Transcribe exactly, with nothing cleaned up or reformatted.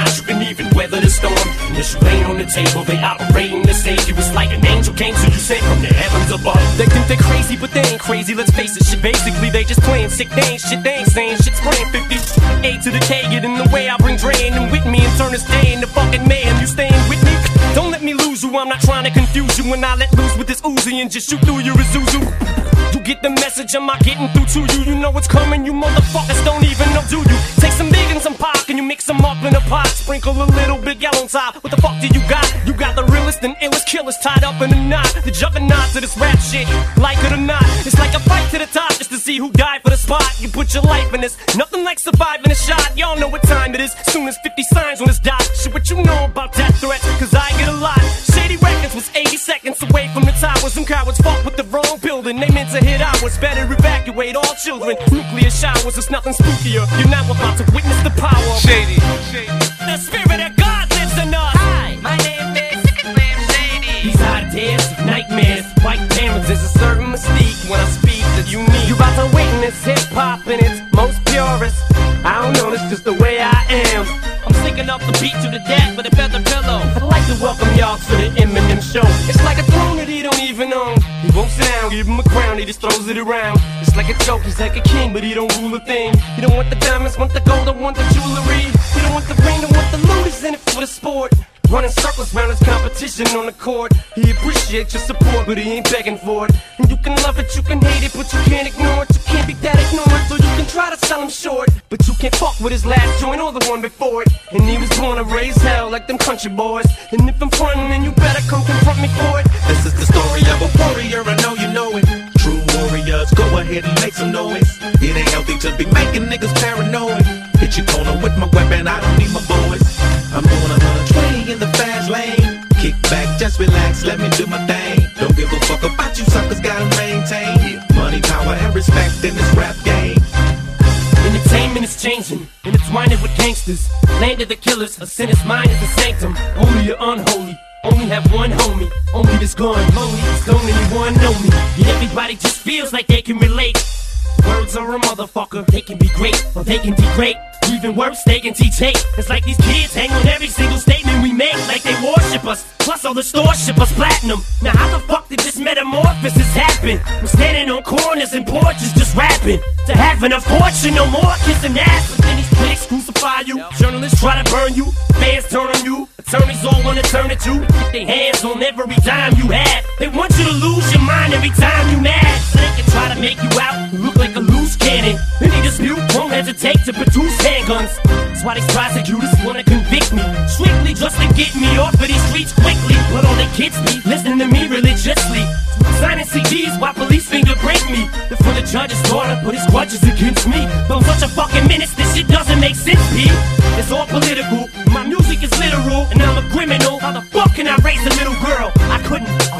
eyes, you can even weather the storm. And as you lay on the table, they operating the stage. It was like an angel came to you sent from the heavens above. They think they're crazy, but they ain't crazy, let's face it. Shit, basically they just playing sick, they ain't shit, they ain't saying shit. Spraying fifty, A to the K, get in the way, I bring Dre in with me and turn this day into fucking mayhem. You staying with me? Don't let me lose you, I'm not trying to confuse you. When I let loose with this Uzi and just shoot through your Isuzu. You get the message, am I getting through to you? You know what's coming, you motherfuckers don't even know, do you? Take some big and some pop, and you mix them up in a pot. Sprinkle a little bit yellow on top. What the fuck do you got? You got the realest and illest killers tied up in a knot. The juggernaut to this rap shit, like it or not. It's like a fight to the top just to see who died for the spot. You put your life in this, nothing like surviving a shot. Y'all know what time it is, soon as fifty signs on this dot. Shit, what you know about death threats, cause I get a lot. Shady Records was eighty seconds away from the towers. Some cowards fought with the wrong building, they meant to hit ours. Better evacuate all children. Nuclear showers, it's nothing spookier. You're now about to witness the power of Shady. Shady. The spirit of God lives in us. Hi, my name is Slim Shady. These ideas, nightmares, white parents, there's a certain mystique when I speak that you need. You about to witness hip-hop in its most purest. I don't know, it's just the way I am. I'm sticking up the beat to the deck with a feather pillow. I'd like to welcome y'all to the Eminem show. It's like a throne that he don't even own. He won't sit down, give him a crown, he just throws it around. It's like a joke, he's like a king, but he don't rule a thing. He don't want the diamonds, want the gold, don't want the jewelry. He don't want the ring, don't want the loot, he's in it for the sport. Running circles round his competition on the court. He appreciates your support, but he ain't begging for it. And you can love it, you can hate it, but you can't ignore it. You can't be that ignorant, so you can try to sell him short. But you can't fuck with his last joint or the one before it. And he was born to raise hell like them country boys. And if I'm frontin', then you better come confront me for it. This is the story of a warrior, I know you know it. True warriors, go ahead and make some noise. It ain't healthy to be making niggas paranoid. Hit your corner with my weapon, I don't need my boys. I'm doing one hundred twenty in the fast lane. Kick back, just relax, let me do my thing. Don't give a fuck about you suckers, gotta maintain money, power, and respect in this rap game. Entertainment is changing, intertwining with gangsters. Land of the killers, a sinner's mind is a sanctum. Holy or unholy, only have one homie. Only this gone lonely, don't anyone know me. Yet everybody just feels like they can relate. Words are a motherfucker, they can be great, or they can degrade. Even worse, they can teach hate. It's like these kids hang on every single statement we make, like they worship us. Plus all the stores ship us platinum. Now how the fuck did this metamorphosis happen? We're standing on corners and porches just rapping. To having a fortune, no more kissing ass. But then these critics crucify you. Journalists try to burn you. Fans turn on you. Attorneys all wanna turn at you. Get their hands on every dime you have. They want you to lose your mind every time you mad. So they can try to make you out look like a loose cannon. Any dispute won't hesitate to produce handguns. That's why these prosecutors wanna convict me, strictly just to get me off of these streets quickly. But all the kids be listening to me religiously, signing C Ds while police fingerprint me. Before the judge's daughter put his grudges against me. But I'm such a fucking menace, this shit doesn't make sense, P. It's all political, my music is literal, and I'm a criminal. How the fuck can I raise a little girl? I couldn't.